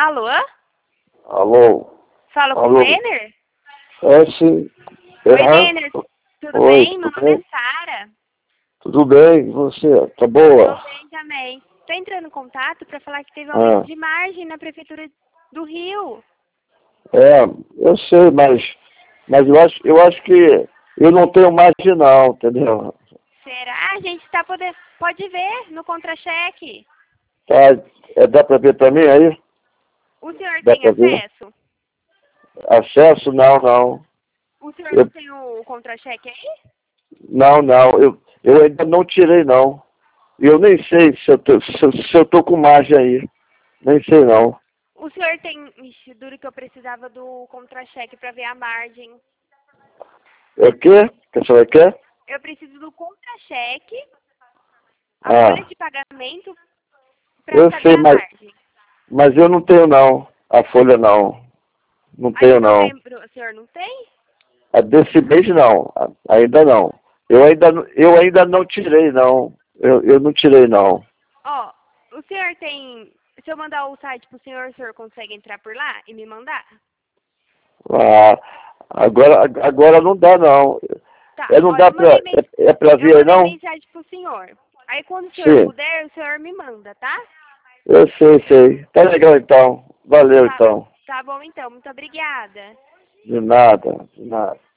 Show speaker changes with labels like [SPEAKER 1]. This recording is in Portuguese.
[SPEAKER 1] Alô?
[SPEAKER 2] Alô?
[SPEAKER 1] Fala com
[SPEAKER 2] Alô?
[SPEAKER 1] o Denner?
[SPEAKER 2] É, sim.
[SPEAKER 1] Oi, Denner. Tudo
[SPEAKER 2] Oi,
[SPEAKER 1] bem? Meu
[SPEAKER 2] tudo
[SPEAKER 1] nome é
[SPEAKER 2] bem?
[SPEAKER 1] Sara.
[SPEAKER 2] Tudo bem, e você? Tá
[SPEAKER 1] Tô
[SPEAKER 2] boa?
[SPEAKER 1] bem também. Tô entrando em contato para falar que teve um aumento
[SPEAKER 2] Ah,
[SPEAKER 1] de margem na Prefeitura do Rio.
[SPEAKER 2] é, eu sei, mas eu acho que eu não tenho margem não, entendeu?
[SPEAKER 1] Será? A gente pode ver no contra-cheque.
[SPEAKER 2] Tá, dá pra ver pra mim aí?
[SPEAKER 1] O senhor
[SPEAKER 2] Dá
[SPEAKER 1] tem
[SPEAKER 2] pra ver?
[SPEAKER 1] acesso?
[SPEAKER 2] Acesso? Não, não.
[SPEAKER 1] O senhor
[SPEAKER 2] Eu,
[SPEAKER 1] não tem o contra-cheque aí?
[SPEAKER 2] não, eu ainda não tirei não. Eu nem sei se eu tô com margem aí. Nem sei não.
[SPEAKER 1] O senhor tem... Ixi, duro que eu precisava do contra-cheque para ver a margem.
[SPEAKER 2] É o quê? Que a senhora quer?
[SPEAKER 1] Eu preciso do contra-cheque, a folha
[SPEAKER 2] Ah,
[SPEAKER 1] de pagamento, para
[SPEAKER 2] eu
[SPEAKER 1] saber
[SPEAKER 2] sei,
[SPEAKER 1] a margem.
[SPEAKER 2] mas eu não tenho não. A folha não. Não
[SPEAKER 1] Aí
[SPEAKER 2] tenho
[SPEAKER 1] em
[SPEAKER 2] não.
[SPEAKER 1] novembro o senhor não tem?
[SPEAKER 2] A desse mês não. Ainda não. Eu ainda não tirei não. Eu não tirei não.
[SPEAKER 1] Ó, o senhor tem... Se eu mandar o site pro senhor, o senhor consegue entrar por lá e me mandar?
[SPEAKER 2] Ah, agora não dá não.
[SPEAKER 1] Tá,
[SPEAKER 2] Não
[SPEAKER 1] ó,
[SPEAKER 2] dá pra. É pra
[SPEAKER 1] eu
[SPEAKER 2] ver aí
[SPEAKER 1] mandei
[SPEAKER 2] não?
[SPEAKER 1] mensagem pro senhor. Aí quando o senhor
[SPEAKER 2] Sim.
[SPEAKER 1] puder, o senhor me manda, tá?
[SPEAKER 2] Eu sei. Tá legal então. Valeu
[SPEAKER 1] Tá,
[SPEAKER 2] então.
[SPEAKER 1] tá bom então, muito obrigada.
[SPEAKER 2] De nada, de nada.